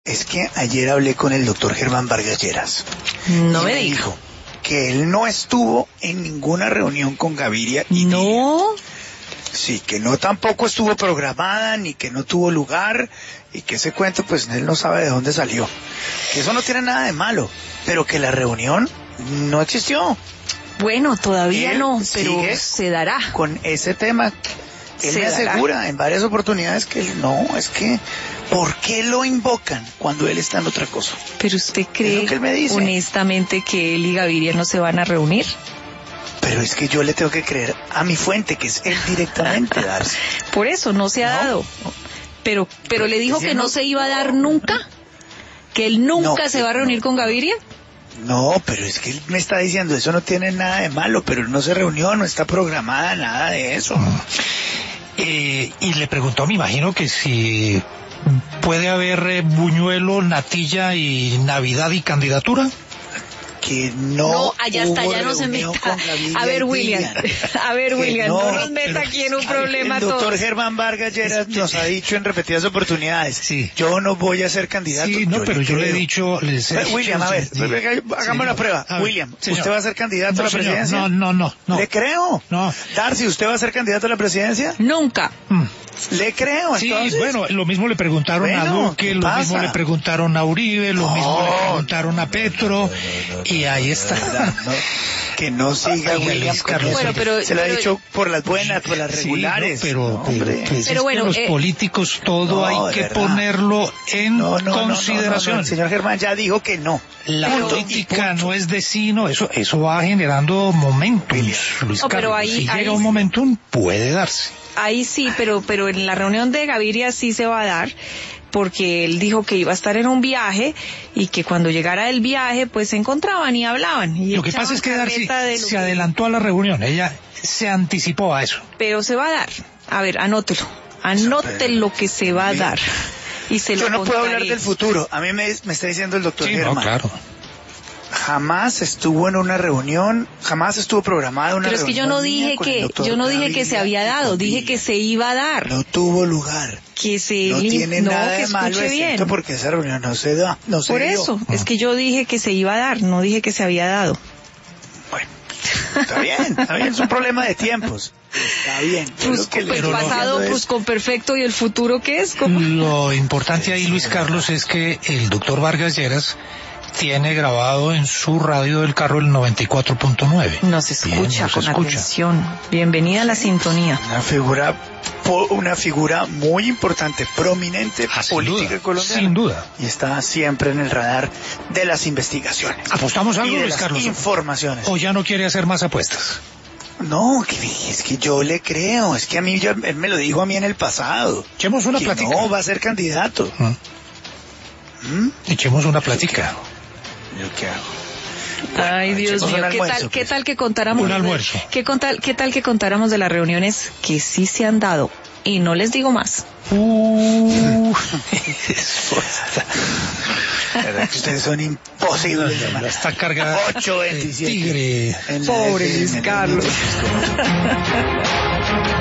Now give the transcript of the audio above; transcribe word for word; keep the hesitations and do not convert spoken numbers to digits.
Es que ayer hablé con el doctor Germán Vargas Lleras. No y me me diga. dijo que él no estuvo en ninguna reunión con Gaviria. Y No. Díaz. Sí, que no tampoco estuvo programada, ni que no tuvo lugar, y que ese cuento, pues él no sabe de dónde salió. Que eso no tiene nada de malo, pero que la reunión no existió. Bueno, todavía Él no, pero sigue se dará. Con ese tema, él Se me dará. asegura en varias oportunidades que él no, es que, ¿por qué lo invocan cuando él está en otra cosa? Pero usted Es cree lo que él me dice. honestamente que él y Gaviria no se van a reunir. Pero es que yo le tengo que creer a mi fuente, que es él directamente, Darcy. Por eso no se ha No. dado. Pero, pero le dijo que diciendo- no se iba a dar nunca. Que él nunca No, se va a reunir no. con Gaviria. No, pero es que él me está diciendo, eso no tiene nada de malo, pero él no se reunió, no está programada nada de eso. Eh, y le preguntó, me imagino que si puede haber eh, buñuelo, natilla y Navidad y candidatura. Que no, No, allá está, hubo ya no se reunión meta. con Gaviria A ver, y William, Díaz. a ver, Que William, no, no nos meta pero- aquí en un Ay, problema el doctor todos. Germán Vargas Lleras nos ha dicho en repetidas oportunidades, Sí. yo no voy a ser candidato. Sí, no, pero yo le he creo. dicho... Les he Pero, dicho, William, a ver, sí, hagamos señor. la prueba. A ver, William, señor. ¿usted va a ser candidato No, a la señor, presidencia? No, no, no, no. ¿Le creo? No. Darcy, ¿usted va a ser candidato a la presidencia? Nunca. Mm. Le creo, Sí, entonces. bueno, lo mismo le preguntaron a Bueno, Duque, ¿qué lo pasa? mismo le preguntaron a Uribe, lo No. mismo le preguntaron a Petro, y ahí está. No, que no siga Oiga, William Luis con Carlos. eso. Bueno, pero- se lo ha pero- dicho por las buenas, por las Sí, regulares. no, pero, No, pero, hombre. pues, Pero es bueno, que los eh, políticos todo no, hay de que verdad. ponerlo en No, no, no, no, no, consideración. no, el señor Germán ya dijo que no. La Punto, política y punto. no es de sí, no, eso, eso va generando momentos, Luis No, pero Carlos. ahí- si ahí- llega un momentum, puede darse. Ahí sí, pero, pero en la reunión de Gaviria sí se va a dar, porque él dijo que iba a estar en un viaje y que cuando llegara el viaje pues se encontraban y hablaban. Y Lo que echaban pasa es que Darcy carreta de lo se que- adelantó a la reunión, ella se anticipó a eso. Pero se va a dar. A ver, anótelo. Anote lo que se va a Mira, dar. Y se Yo lo no puedo hablar contaré. del futuro. A mí me, me está diciendo el doctor Sí, no, Germán. claro. Jamás estuvo en una reunión, jamás estuvo programada una Pero es que reunión. yo no mía dije con el que, doctor yo no dije que Gaviria se había y dado, con dije Díaz. que se iba a dar. No tuvo lugar. Que se No li- tiene no, nada que de malo, escuche excepto bien. porque esa reunión no se da, no se Por dio. eso, es que yo dije que se iba a dar, no dije que se había dado. Bueno, está bien, está bien, es un problema de tiempos. Está bien. Yo Pues, lo que le pues estoy pasado, diciendo pues es- con perfecto, y el futuro qué es, como Lo importante ahí, Luis Carlos, es que el doctor Vargas Lleras tiene grabado en su radio del carro el noventa y cuatro punto nueve. nos Bien, escucha nos con escucha. atención. Bienvenida a la sintonía. Una figura, po- una figura muy importante, prominente, Ah, sin política duda, colombiana. sin duda. Y está siempre en el radar de las investigaciones. ¿Apostamos algo, y de Luis las Carlos? informaciones. ¿O ya no quiere hacer más apuestas? No, que, es que yo le creo, es que a mí, yo- él me lo dijo a mí en el pasado. Echemos una que plática. no, va a ser candidato. ¿Mm? ¿Mm? Echemos una plática. ¿Yo qué hago? Ay, Dios echemos mío, un ¿qué tal, almuerzo, qué pues. tal que contáramos? Un almuerzo. ¿Qué, contal, ¿Qué tal que contáramos de las reuniones que sí se han dado? Y no les digo más. Uh, La verdad que ustedes son imposibles. hermano. está cargada. ocho veintisiete. Tigre. En la Pobre F M, Luis en el Carlos. Noticias.